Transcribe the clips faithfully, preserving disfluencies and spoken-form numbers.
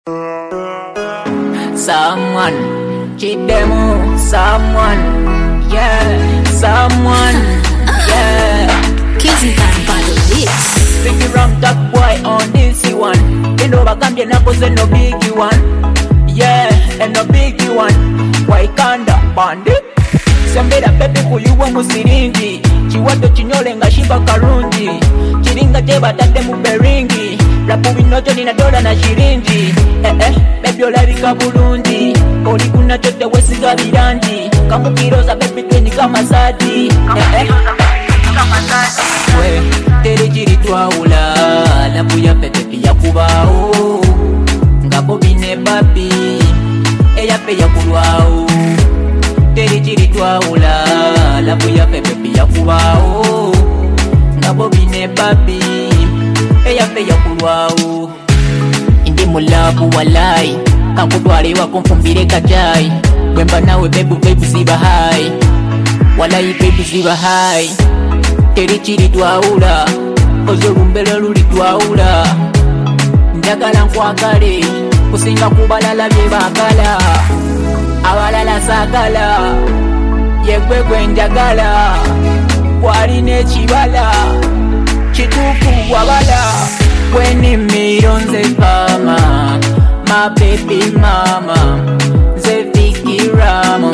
Someone cheat them, someone, yeah, someone, yeah. Kizzy can battle this. Biggie ram that boy on this one. You know I can't be no biggie one, yeah, and no biggie one. Why can't that bandit? Sembera pepe kuyuwa musiringi chiwato chinyole nga shiba karungi chiringa teba tate muberingi rapu binocho nina dola na shiringi eh eh baby olabika bulungi oli kuna chote wesiga birangi kamukiroza baby tweni kama sadi eh eh we tere chiri twaula labu ya pepe pia kubao ngabo bine babi eya pe ya kulwao tere chiri twaula labu ya pepe pia kubao ngabo bine babi eya pe ya kulwao indi mulabu walai kankutwale wakonfumbire kajai bwemba nawe bebu bebu ziba hai walai bebu ziba hai tere chiri twaula ozorumbelo luli twaula njagala nkwagale kusinga kubalala bye bakala abalala sagala yegwe gwe njagala waline ekibala kituufu wabala wenimiro nze pama my baby mama nze fikiramu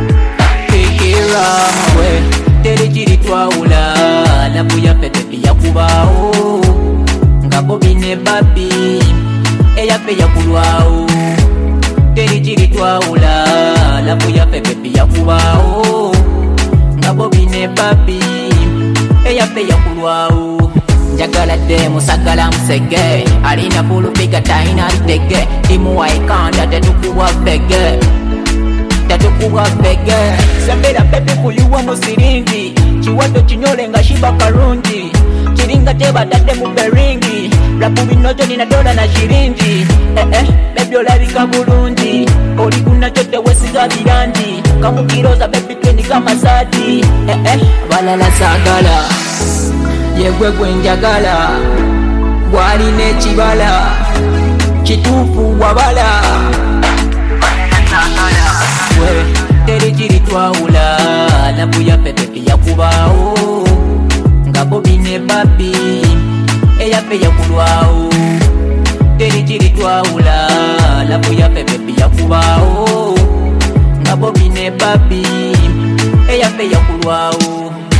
fikiramu we tere kiri twaula labu ya pepe pia kubao ngabo bine babi eya pe ya kulwao tere chiri twaula labu ya pepe pia kubao ngabo bine babi eya pe ya kulwao njagala demo sagala msege alina pulu pika taina litege imu waikanda tetukuwa bege tetukuwa bege sembera pepe kuyuwa musiringi chiwato chinyole nga shiba karungi chiringa teba tate muberingi rapu binocho nina dola na shiringi eh eh baby olabika bulungi oli kuna chote wesiga birangi kamukiroza baby tweni kama sadi eh eh balala sagala yegwe gwe njagala waline ekibala kituufu wabala we tere kiri twaula labu ya pepe pia kubao ngabo bine babi eya pe ya kulwao tere kiri twaula labu ya pepe pia kubao ngabo bine babi eya pe ya kulwao